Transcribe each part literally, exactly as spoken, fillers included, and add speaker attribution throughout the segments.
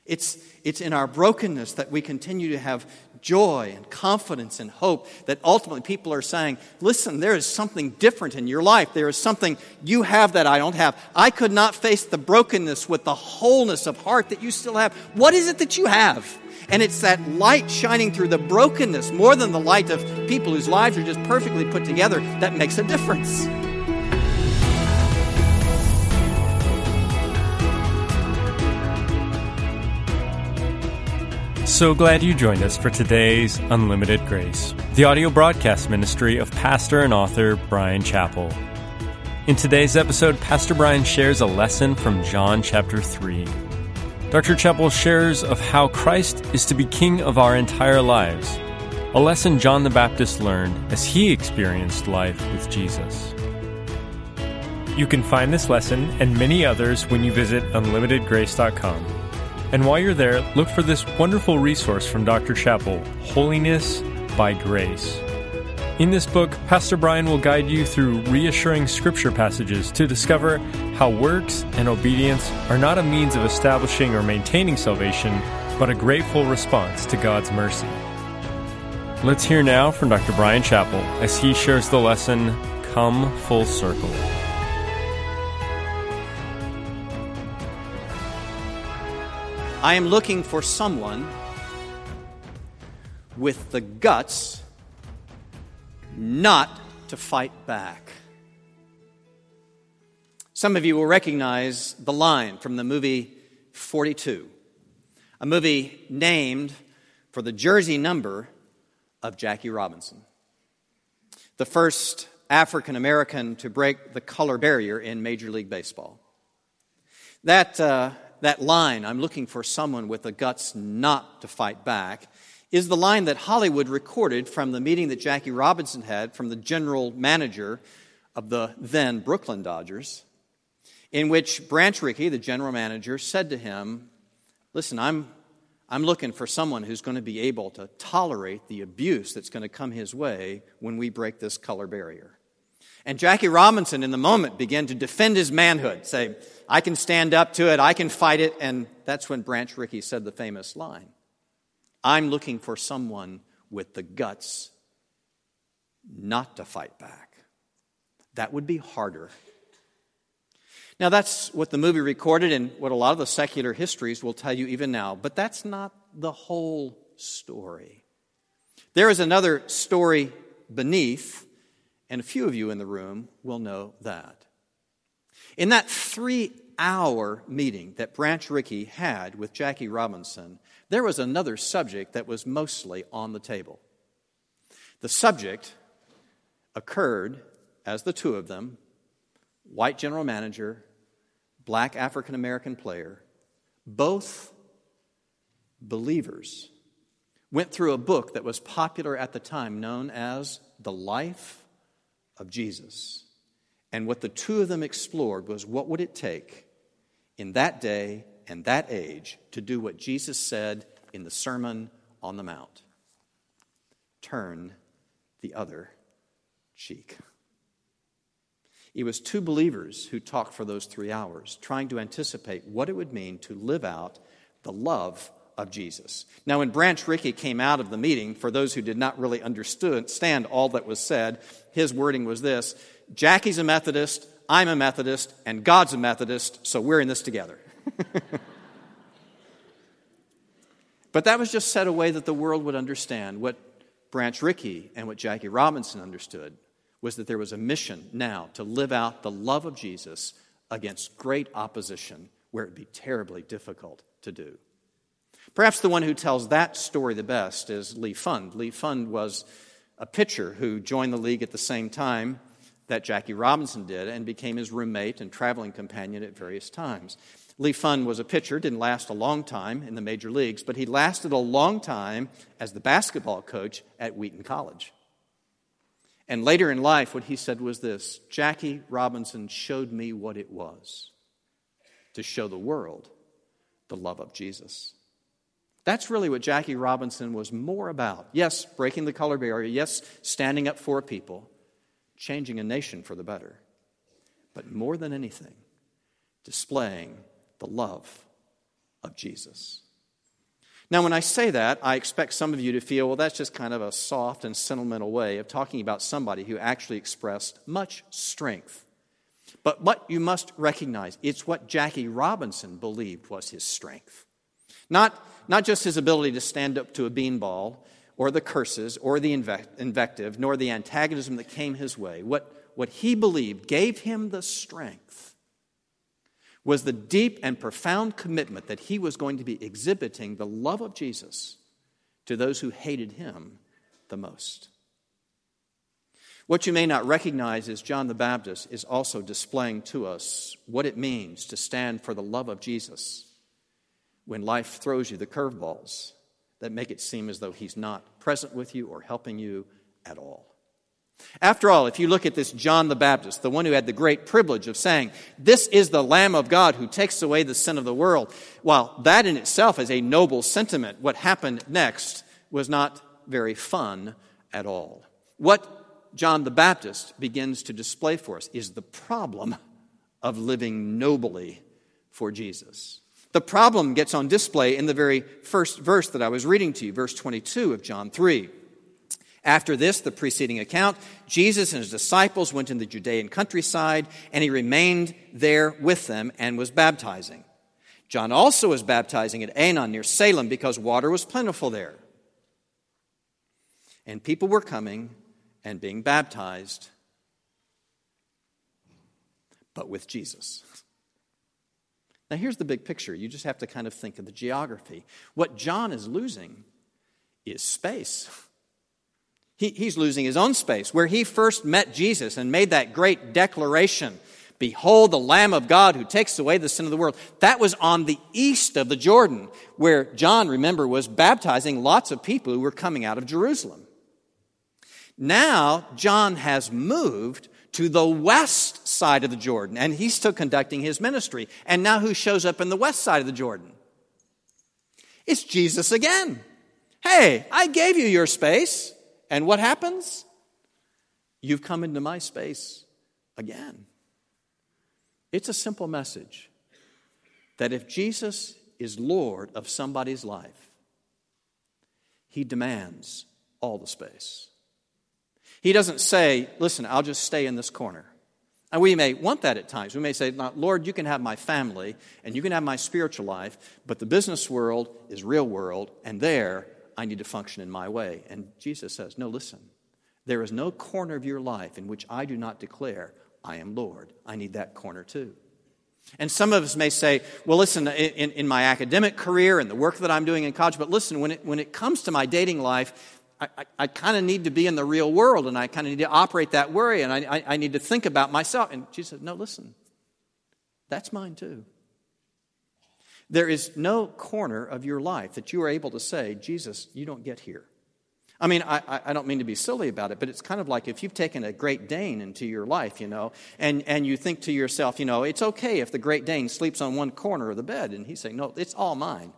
Speaker 1: It's, it's in our brokenness that we continue to have joy and confidence and hope that ultimately people are saying, listen, there is something different in your life. There is something you have that I don't have. I could not face the brokenness with the wholeness of heart that you still have. What is it that you have? And it's that light shining through the brokenness more than the light of people whose lives are just perfectly put together that makes a difference.
Speaker 2: So glad you joined us for today's Unlimited Grace, the audio broadcast ministry of pastor and author Bryan Chapell. In today's episode, Pastor Bryan shares a lesson from John chapter three. Doctor Chapell shares of how Christ is to be king of our entire lives, a lesson John the Baptist learned as he experienced life with Jesus. You can find this lesson and many others when you visit unlimited grace dot com. And while you're there, look for this wonderful resource from Doctor Chapell, Holiness by Grace. In this book, Pastor Bryan will guide you through reassuring scripture passages to discover how works and obedience are not a means of establishing or maintaining salvation, but a grateful response to God's mercy. Let's hear now from Doctor Bryan Chapell as he shares the lesson, Come Full Circle.
Speaker 1: I am looking for someone with the guts not to fight back. Some of you will recognize the line from the movie forty-two, a movie named for the jersey number of Jackie Robinson, the first African American to break the color barrier in Major League Baseball. That uh, That line, I'm looking for someone with the guts not to fight back, is the line that Hollywood recorded from the meeting that Jackie Robinson had from the general manager of the then Brooklyn Dodgers, in which Branch Rickey, the general manager, said to him, listen, I'm, I'm looking for someone who's going to be able to tolerate the abuse that's going to come his way when we break this color barrier. And Jackie Robinson, in the moment, began to defend his manhood, say, I can stand up to it, I can fight it, and that's when Branch Rickey said the famous line, I'm looking for someone with the guts not to fight back. That would be harder. Now, that's what the movie recorded and what a lot of the secular histories will tell you even now, but that's not the whole story. There is another story beneath, and a few of you in the room will know that. In that three-hour meeting that Branch Rickey had with Jackie Robinson, there was another subject that was mostly on the table. The subject occurred as the two of them, white general manager, black African-American player, both believers, went through a book that was popular at the time known as The Life of Jesus. And what the two of them explored was what would it take in that day and that age to do what Jesus said in the Sermon on the Mount. Turn the other cheek. It was two believers who talked for those three hours, trying to anticipate what it would mean to live out the love of Jesus. Now, when Branch Rickey came out of the meeting, for those who did not really understand all that was said, his wording was this, Jackie's a Methodist, I'm a Methodist, and God's a Methodist, so we're in this together. But that was just said a way that the world would understand. What Branch Rickey and what Jackie Robinson understood was that there was a mission now to live out the love of Jesus against great opposition where it would be terribly difficult to do. Perhaps the one who tells that story the best is Lee Fund. Lee Fund was a pitcher who joined the league at the same time that Jackie Robinson did and became his roommate and traveling companion at various times. Lee Fund was a pitcher, didn't last a long time in the major leagues, but he lasted a long time as the basketball coach at Wheaton College. And later in life, what he said was this, Jackie Robinson showed me what it was to show the world the love of Jesus. That's really what Jackie Robinson was more about. Yes, breaking the color barrier. Yes, standing up for people. Changing a nation for the better. But more than anything, displaying the love of Jesus. Now, when I say that, I expect some of you to feel, well, that's just kind of a soft and sentimental way of talking about somebody who actually expressed much strength. But what you must recognize, it's what Jackie Robinson believed was his strength. Not, not just his ability to stand up to a beanball, or the curses, or the invective, nor the antagonism that came his way. What, what he believed gave him the strength was the deep and profound commitment that he was going to be exhibiting the love of Jesus to those who hated him the most. What you may not recognize is John the Baptist is also displaying to us what it means to stand for the love of Jesus when life throws you the curveballs that make it seem as though he's not present with you or helping you at all. After all, if you look at this John the Baptist, the one who had the great privilege of saying, "This is the Lamb of God who takes away the sin of the world," while that in itself is a noble sentiment, what happened next was not very fun at all. What John the Baptist begins to display for us is the problem of living nobly for Jesus. The problem gets on display in the very first verse that I was reading to you, verse twenty-two of John three. After this, the preceding account, Jesus and his disciples went in the Judean countryside, and he remained there with them and was baptizing. John also was baptizing at Aenon near Salem because water was plentiful there. And people were coming and being baptized, but with Jesus. Now here's the big picture. You just have to kind of think of the geography. What John is losing is space. He, he's losing his own space. Where he first met Jesus and made that great declaration, "Behold the Lamb of God who takes away the sin of the world," that was on the east of the Jordan, where John, remember, was baptizing lots of people who were coming out of Jerusalem. Now, John has moved to the west side of the Jordan, and he's still conducting his ministry. And now who shows up in the west side of the Jordan? It's Jesus again. Hey, I gave you your space. And what happens? You've come into my space again. It's a simple message that if Jesus is Lord of somebody's life, he demands all the space. He doesn't say, "Listen, I'll just stay in this corner." And we may want that at times. We may say, "Lord, you can have my family and you can have my spiritual life, but the business world is real world, and there I need to function in my way." And Jesus says, "No, listen. There is no corner of your life in which I do not declare, I am Lord. I need that corner too." And some of us may say, "Well, listen, in, in my academic career and the work that I'm doing in college, but listen, when it, when it comes to my dating life, I, I, I kind of need to be in the real world, and I kind of need to operate that way, and I, I, I need to think about myself." And Jesus says, "No, listen. That's mine too." There is no corner of your life that you are able to say, "Jesus, you don't get here." I mean, I, I don't mean to be silly about it, but it's kind of like if you've taken a Great Dane into your life, you know, and, and you think to yourself, you know, it's okay if the Great Dane sleeps on one corner of the bed. And he's saying, "No, it's all mine."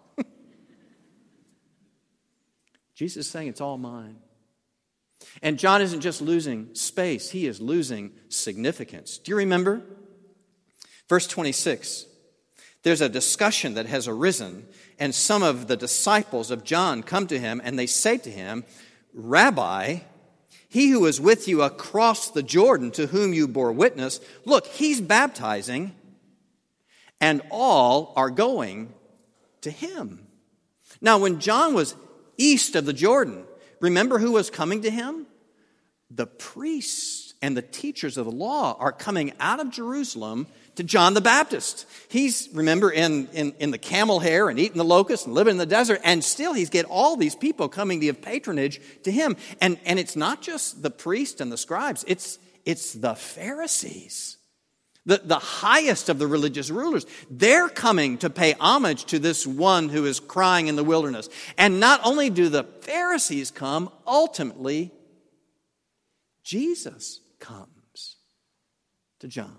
Speaker 1: Jesus is saying it's all mine. And John isn't just losing space, he is losing significance. Do you remember? Verse twenty-six. There's a discussion that has arisen, and some of the disciples of John come to him, and they say to him, "Rabbi, he who was with you across the Jordan, to whom you bore witness, look, he's baptizing, and all are going to him." Now, when John was east of the Jordan, remember who was coming to him? The priests and the teachers of the law are coming out of Jerusalem to John the Baptist. He's, remember, in, in, in the camel hair and eating the locusts and living in the desert, and still he's get all these people coming to give patronage to him. And, and it's not just the priests and the scribes, it's, it's the Pharisees, the, the highest of the religious rulers. They're coming to pay homage to this one who is crying in the wilderness. And not only do the Pharisees come, ultimately, Jesus comes to John.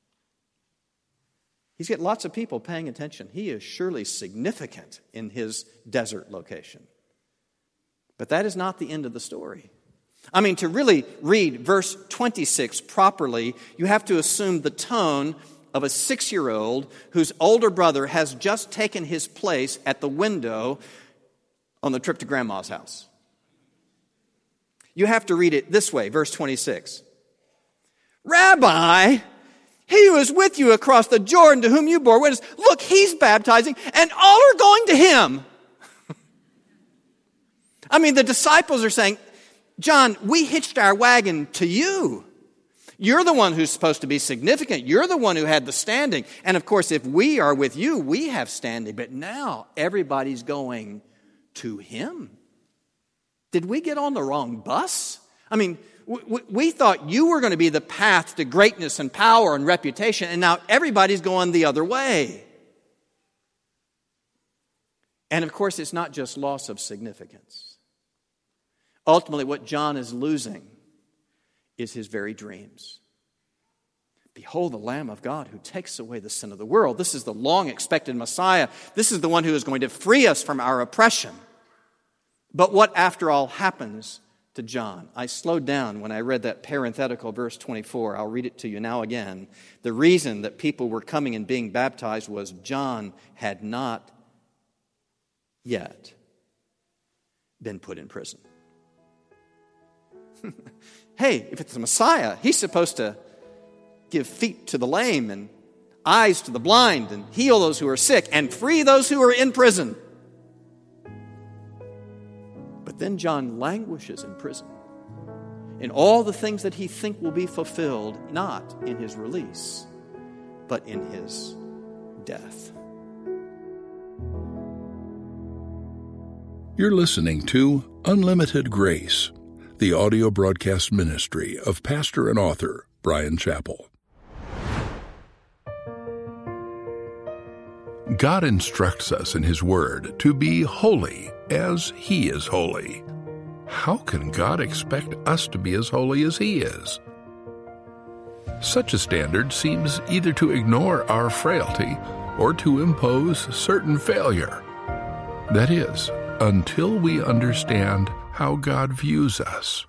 Speaker 1: He's got lots of people paying attention. He is surely significant in his desert location. But that is not the end of the story. I mean, to really read verse twenty-six properly, you have to assume the tone of a six-year-old whose older brother has just taken his place at the window on the trip to Grandma's house. You have to read it this way, verse twenty-six. Rabbi, he who is with you across the Jordan, to whom you bore witness, look, he's baptizing, and all are going to him. I mean, the disciples are saying, John, we hitched our wagon to you. You're the one who's supposed to be significant. You're the one who had the standing. And of course, if we are with you, we have standing. But now everybody's going to him. Did we get on the wrong bus? I mean, we, we thought you were going to be the path to greatness and power and reputation, and now everybody's going the other way. And of course, it's not just loss of significance. Ultimately, what John is losing is his very dreams. Behold the Lamb of God who takes away the sin of the world. This is the long-expected Messiah. This is the one who is going to free us from our oppression. But what, after all, happens to John? I slowed down when I read that parenthetical verse twenty-four. I'll read it to you now again. The reason that people were coming and being baptized was John had not yet been put in prison. Hey, if it's the Messiah, he's supposed to give feet to the lame and eyes to the blind and heal those who are sick and free those who are in prison. But then John languishes in prison in all the things that he thinks will be fulfilled, not in his release, but in his death.
Speaker 3: You're listening to Unlimited Grace, the audio broadcast ministry of pastor and author Bryan Chapell. God instructs us in His Word to be holy as He is holy. How can God expect us to be as holy as He is? Such a standard seems either to ignore our frailty or to impose certain failure. That is, until we understand how God views us.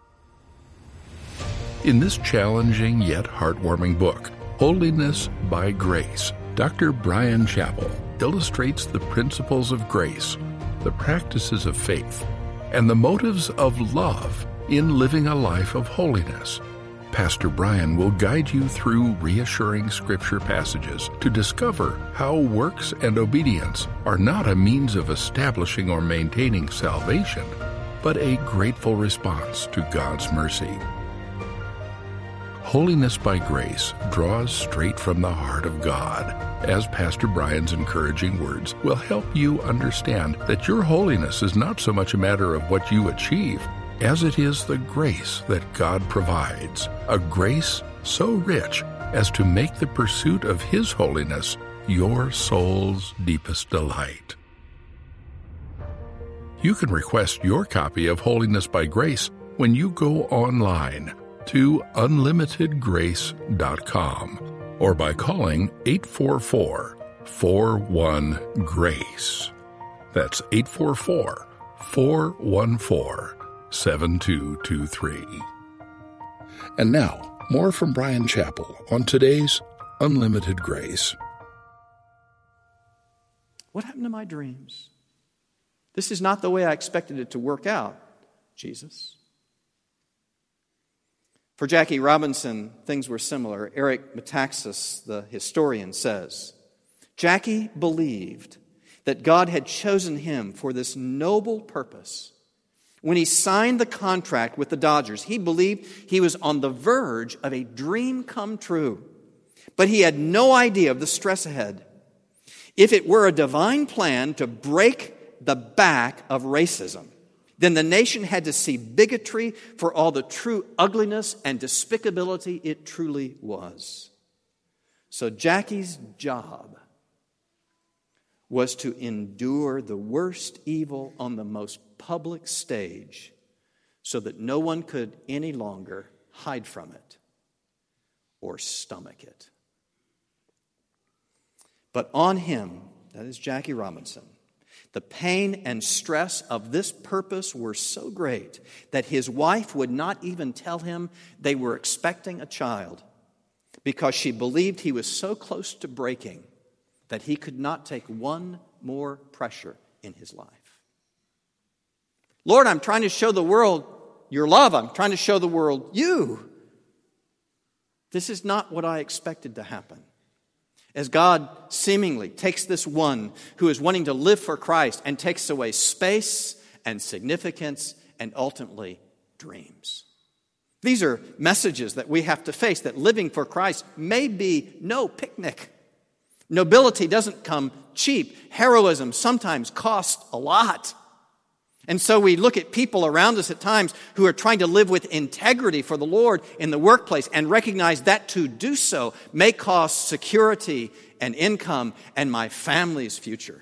Speaker 3: In this challenging yet heartwarming book, Holiness by Grace, Doctor Bryan Chapell illustrates the principles of grace, the practices of faith, and the motives of love in living a life of holiness. Pastor Bryan will guide you through reassuring scripture passages to discover how works and obedience are not a means of establishing or maintaining salvation, but a grateful response to God's mercy. Holiness by Grace draws straight from the heart of God, as Pastor Bryan's encouraging words will help you understand that your holiness is not so much a matter of what you achieve, as it is the grace that God provides, a grace so rich as to make the pursuit of His holiness your soul's deepest delight. You can request your copy of Holiness by Grace when you go online to unlimited grace dot com or by calling eight four four, four one, GRACE. That's eight four four, four one four, seven two two three. And now, more from Bryan Chapell on today's Unlimited Grace.
Speaker 1: What happened to my dreams? This is not the way I expected it to work out, Jesus. For Jackie Robinson, things were similar. Eric Metaxas, the historian, says, Jackie believed that God had chosen him for this noble purpose. When he signed the contract with the Dodgers, he believed he was on the verge of a dream come true. But he had no idea of the stress ahead. If it were a divine plan to break the back of racism, then the nation had to see bigotry for all the true ugliness and despicability it truly was. So Jackie's job was to endure the worst evil on the most public stage so that no one could any longer hide from it or stomach it. But on him, that is Jackie Robinson, the pain and stress of this purpose were so great that his wife would not even tell him they were expecting a child because she believed he was so close to breaking that he could not take one more pressure in his life. Lord, I'm trying to show the world your love. I'm trying to show the world you. This is not what I expected to happen. As God seemingly takes this one who is wanting to live for Christ and takes away space and significance and ultimately dreams. These are messages that we have to face, that living for Christ may be no picnic. Nobility doesn't come cheap. Heroism sometimes costs a lot. And so we look at people around us at times who are trying to live with integrity for the Lord in the workplace and recognize that to do so may cost security and income and my family's future.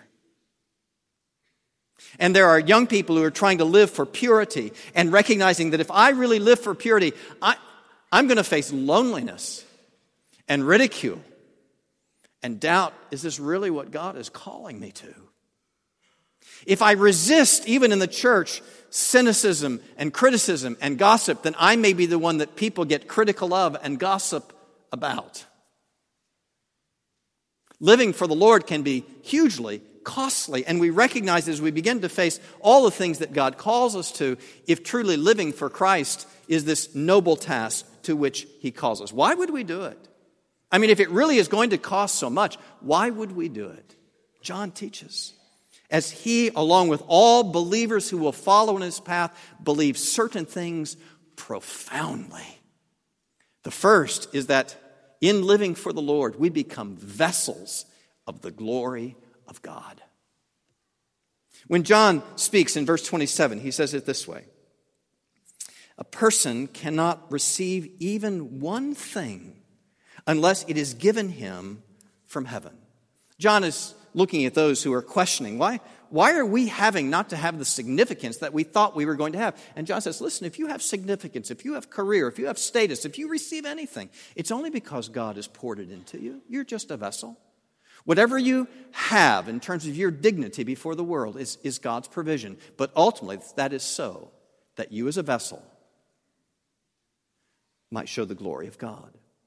Speaker 1: And there are young people who are trying to live for purity and recognizing that if I really live for purity, I, I'm going to face loneliness and ridicule and doubt. Is this really what God is calling me to? If I resist, even in the church, cynicism and criticism and gossip, then I may be the one that people get critical of and gossip about. Living for the Lord can be hugely costly, and we recognize as we begin to face all the things that God calls us to, if truly living for Christ is this noble task to which He calls us. Why would we do it? I mean, if it really is going to cost so much, why would we do it? John teaches, as he, along with all believers who will follow in his path, believe certain things profoundly. The first is that in living for the Lord, we become vessels of the glory of God. When John speaks in verse twenty-seven, he says it this way: a person cannot receive even one thing unless it is given him from heaven. John is looking at those who are questioning, why, why are we having not to have the significance that we thought we were going to have? And John says, listen, if you have significance, if you have career, if you have status, if you receive anything, it's only because God has poured it into you. You're just a vessel. Whatever you have in terms of your dignity before the world is, is God's provision. But ultimately, that is so that you as a vessel might show the glory of God.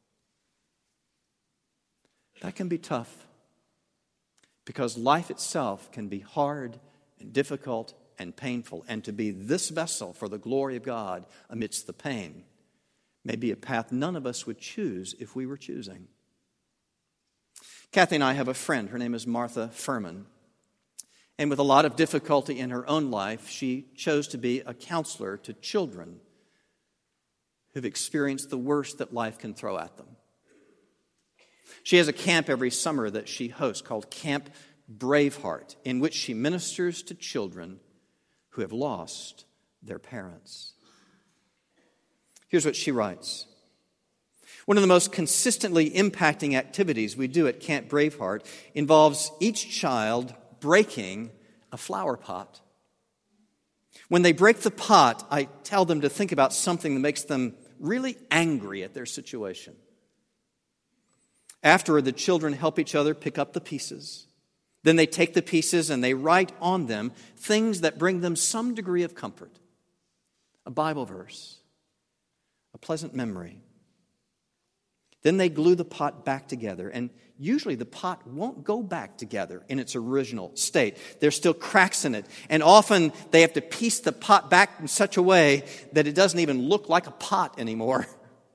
Speaker 1: That can be tough, because life itself can be hard and difficult and painful. And to be this vessel for the glory of God amidst the pain may be a path none of us would choose if we were choosing. Kathy and I have a friend. Her name is Martha Furman. And with a lot of difficulty in her own life, she chose to be a counselor to children who've experienced the worst that life can throw at them. She has a camp every summer that she hosts called Camp Braveheart, in which she ministers to children who have lost their parents. Here's what she writes. One of the most consistently impacting activities we do at Camp Braveheart involves each child breaking a flower pot. When they break the pot, I tell them to think about something that makes them really angry at their situation. Afterward, the children help each other pick up the pieces. Then they take the pieces and they write on them things that bring them some degree of comfort. A Bible verse, a pleasant memory. Then they glue the pot back together, and usually the pot won't go back together in its original state. There's still cracks in it, and often they have to piece the pot back in such a way that it doesn't even look like a pot anymore.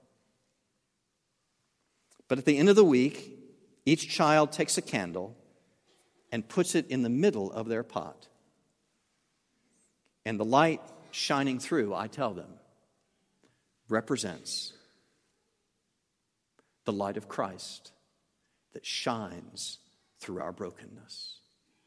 Speaker 1: But at the end of the week, each child takes a candle and puts it in the middle of their pot. And the light shining through, I tell them, represents the light of Christ that shines through our brokenness.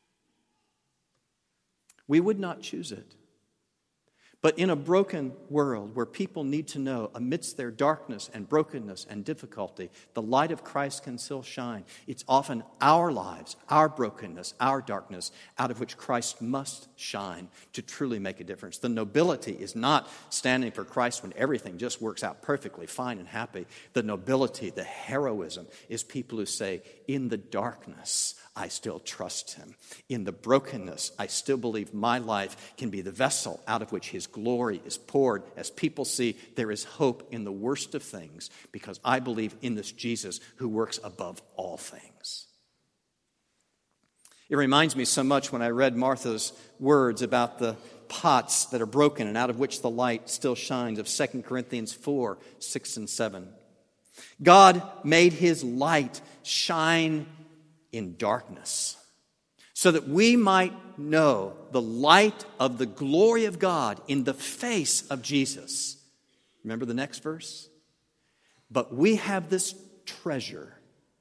Speaker 1: We would not choose it. But in a broken world where people need to know, amidst their darkness and brokenness and difficulty, the light of Christ can still shine. It's often our lives, our brokenness, our darkness, out of which Christ must shine to truly make a difference. The nobility is not standing for Christ when everything just works out perfectly fine and happy. The nobility, the heroism, is people who say, in the darkness, I still trust Him. In the brokenness, I still believe my life can be the vessel out of which His glory is poured. As people see, there is hope in the worst of things because I believe in this Jesus who works above all things. It reminds me so much when I read Martha's words about the pots that are broken and out of which the light still shines, of Second Corinthians four, six and seven. God made his light shine in darkness so that we might know the light of the glory of God in the face of Jesus. Remember the next verse? But we have this treasure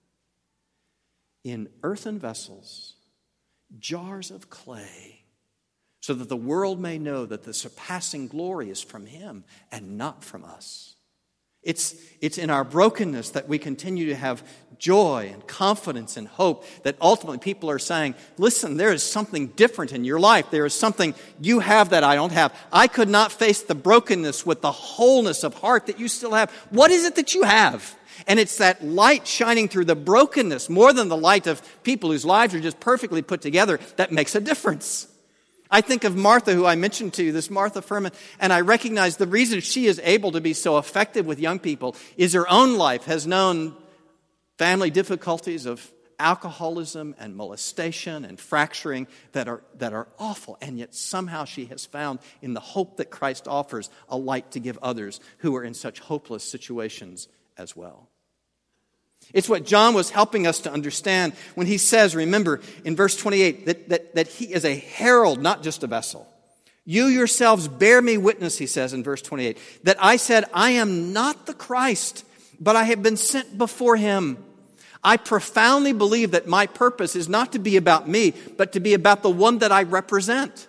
Speaker 1: in earthen vessels, jars of clay, so that the world may know that the surpassing glory is from him and not from us. It's, it's in our brokenness that we continue to have joy and confidence and hope, that ultimately people are saying, listen, there is something different in your life. There is something you have that I don't have. I could not face the brokenness with the wholeness of heart that you still have. What is it that you have? And it's that light shining through the brokenness, more than the light of people whose lives are just perfectly put together, that makes a difference. I think of Martha, who I mentioned to you, this Martha Furman, and I recognize the reason she is able to be so effective with young people is her own life has known family difficulties of alcoholism and molestation and fracturing that are, that are awful. And yet somehow she has found in the hope that Christ offers a light to give others who are in such hopeless situations as well. It's what John was helping us to understand when he says, remember, in verse twenty-eight, that, that, that he is a herald, not just a vessel. You yourselves bear me witness, he says in verse twenty-eight, that I said, I am not the Christ, but I have been sent before him. I profoundly believe that my purpose is not to be about me, but to be about the one that I represent.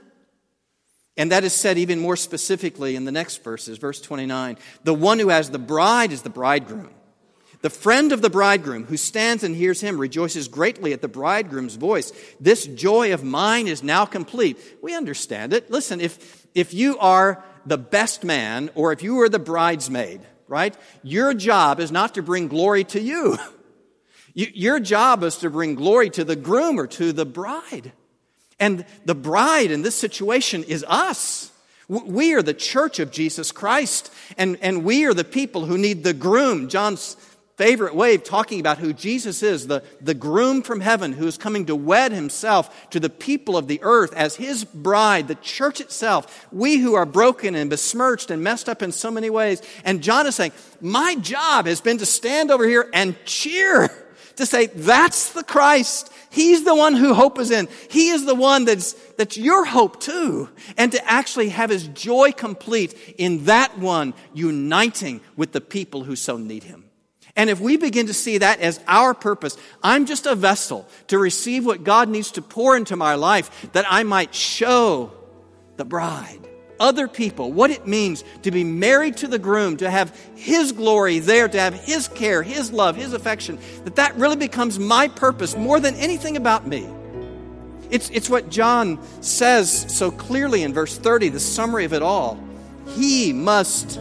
Speaker 1: And that is said even more specifically in the next verses, verse twenty-nine. The one who has the bride is the bridegroom. The friend of the bridegroom who stands and hears him rejoices greatly at the bridegroom's voice. This joy of mine is now complete. We understand it. Listen, if, if you are the best man or if you are the bridesmaid, right, your job is not to bring glory to you. you your job is to bring glory to the groom or to the bride. And the bride in this situation is us. We are the church of Jesus Christ, and, and we are the people who need the groom. John's favorite way of talking about who Jesus is, the, the groom from heaven who is coming to wed himself to the people of the earth as his bride, the church itself. We who are broken and besmirched and messed up in so many ways. And John is saying, my job has been to stand over here and cheer, to say, that's the Christ. He's the one who hope is in. He is the one that's, that's your hope too. And to actually have his joy complete in that one uniting with the people who so need him. And if we begin to see that as our purpose, I'm just a vessel to receive what God needs to pour into my life, that I might show the bride, other people, what it means to be married to the groom, to have his glory there, to have his care, his love, his affection, that that really becomes my purpose more than anything about me. It's, it's what John says so clearly in verse thirty, the summary of it all. He must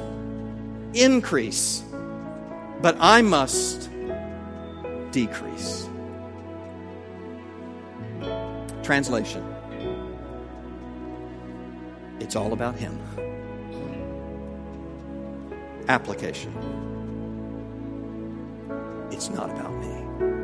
Speaker 1: increase, but I must decrease. Translation. It's all about him. Application. It's not about me.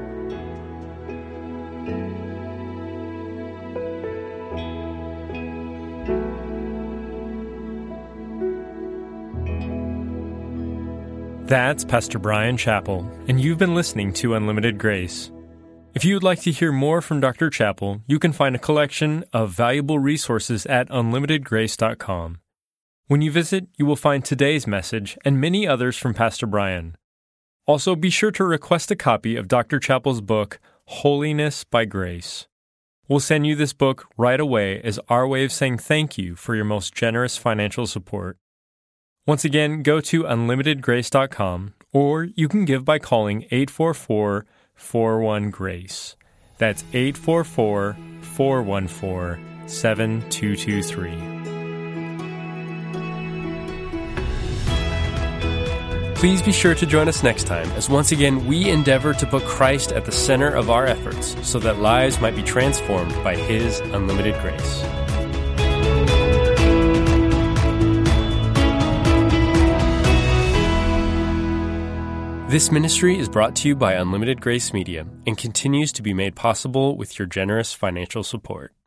Speaker 2: That's Pastor Bryan Chapell, and you've been listening to Unlimited Grace. If you'd like to hear more from Doctor Chapell, you can find a collection of valuable resources at unlimited grace dot com. When you visit, you will find today's message and many others from Pastor Bryan. Also, be sure to request a copy of Doctor Chapell's book, Holiness by Grace. We'll send you this book right away as our way of saying thank you for your most generous financial support. Once again, go to unlimited grace dot com, or you can give by calling eight four four, four one, GRACE. That's eight four four, four one four, seven two two three. Please be sure to join us next time as once again we endeavor to put Christ at the center of our efforts so that lives might be transformed by His unlimited grace. This ministry is brought to you by Unlimited Grace Media and continues to be made possible with your generous financial support.